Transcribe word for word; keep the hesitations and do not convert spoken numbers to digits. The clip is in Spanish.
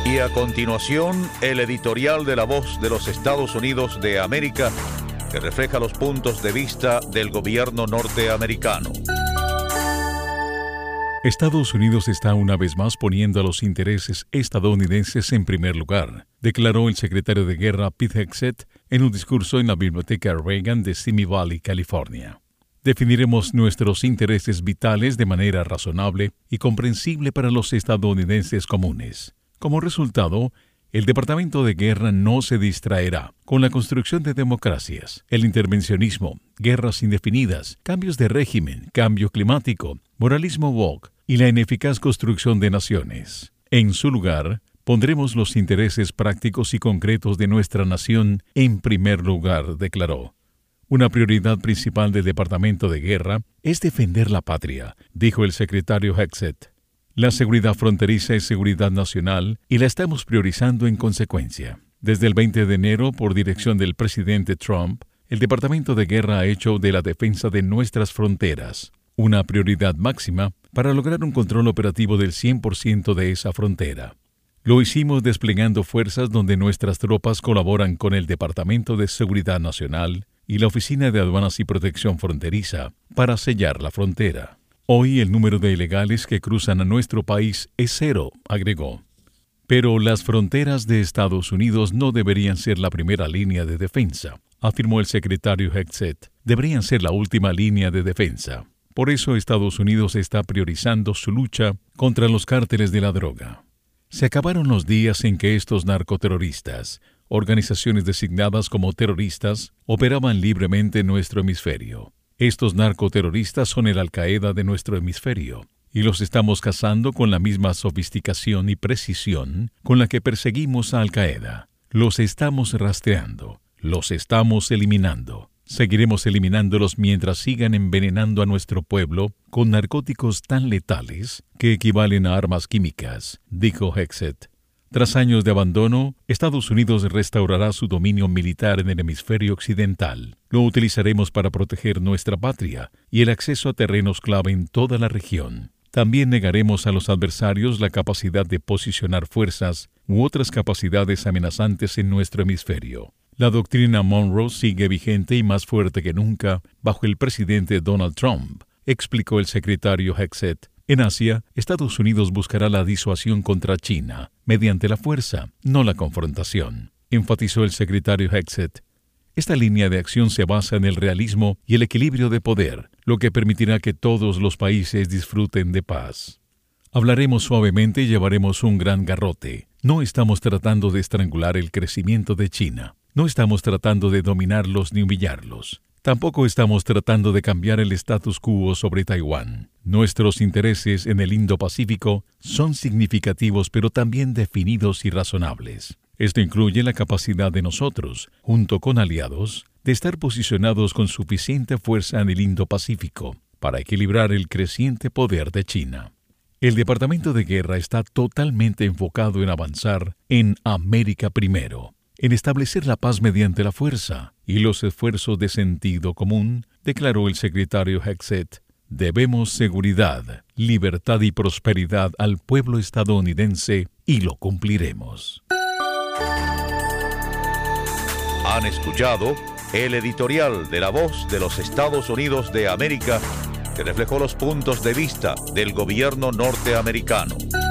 Y a continuación, el editorial de La Voz de los Estados Unidos de América, que refleja los puntos de vista del gobierno norteamericano. Estados Unidos está una vez más poniendo a los intereses estadounidenses en primer lugar, declaró el secretario de Guerra Pete Hegseth en un discurso en la Biblioteca Reagan de Simi Valley, California. Definiremos nuestros intereses vitales de manera razonable y comprensible para los estadounidenses comunes. Como resultado, el Departamento de Guerra no se distraerá con la construcción de democracias, el intervencionismo, guerras indefinidas, cambios de régimen, cambio climático, moralismo woke y la ineficaz construcción de naciones. En su lugar, pondremos los intereses prácticos y concretos de nuestra nación en primer lugar, declaró. Una prioridad principal del Departamento de Guerra es defender la patria, dijo el secretario Hegseth. La seguridad fronteriza es seguridad nacional y la estamos priorizando en consecuencia. Desde el veinte de enero, por dirección del presidente Trump, el Departamento de Guerra ha hecho de la defensa de nuestras fronteras una prioridad máxima para lograr un control operativo del cien por ciento de esa frontera. Lo hicimos desplegando fuerzas donde nuestras tropas colaboran con el Departamento de Seguridad Nacional y la Oficina de Aduanas y Protección Fronteriza para sellar la frontera. Hoy el número de ilegales que cruzan a nuestro país es cero, agregó. Pero las fronteras de Estados Unidos no deberían ser la primera línea de defensa, afirmó el secretario Hegseth. Deberían ser la última línea de defensa. Por eso Estados Unidos está priorizando su lucha contra los cárteles de la droga. Se acabaron los días en que estos narcoterroristas, organizaciones designadas como terroristas, operaban libremente en nuestro hemisferio. Estos narcoterroristas son el Al-Qaeda de nuestro hemisferio, y los estamos cazando con la misma sofisticación y precisión con la que perseguimos a Al-Qaeda. Los estamos rastreando, los estamos eliminando. Seguiremos eliminándolos mientras sigan envenenando a nuestro pueblo con narcóticos tan letales que equivalen a armas químicas, dijo Hegseth. Tras años de abandono, Estados Unidos restaurará su dominio militar en el hemisferio occidental. Lo utilizaremos para proteger nuestra patria y el acceso a terrenos clave en toda la región. También negaremos a los adversarios la capacidad de posicionar fuerzas u otras capacidades amenazantes en nuestro hemisferio. La doctrina Monroe sigue vigente y más fuerte que nunca bajo el presidente Donald Trump, explicó el secretario Hegseth. En Asia, Estados Unidos buscará la disuasión contra China mediante la fuerza, no la confrontación, enfatizó el secretario Hegseth. Esta línea de acción se basa en el realismo y el equilibrio de poder, lo que permitirá que todos los países disfruten de paz. Hablaremos suavemente y llevaremos un gran garrote. No estamos tratando de estrangular el crecimiento de China. No estamos tratando de dominarlos ni humillarlos. Tampoco estamos tratando de cambiar el status quo sobre Taiwán. Nuestros intereses en el Indo-Pacífico son significativos pero también definidos y razonables. Esto incluye la capacidad de nosotros, junto con aliados, de estar posicionados con suficiente fuerza en el Indo-Pacífico para equilibrar el creciente poder de China. El Departamento de Guerra está totalmente enfocado en avanzar en América primero, en establecer la paz mediante la fuerza y los esfuerzos de sentido común, declaró el secretario Hegseth. Debemos seguridad, libertad y prosperidad al pueblo estadounidense y lo cumpliremos. Han escuchado el editorial de La Voz de los Estados Unidos de América, que reflejó los puntos de vista del gobierno norteamericano.